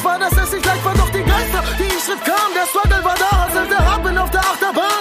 war, dass es nicht leicht war, doch die Geister, die ich schritt, kamen. Der Struggle war da, hasselte hart, bin auf der Achterbahn.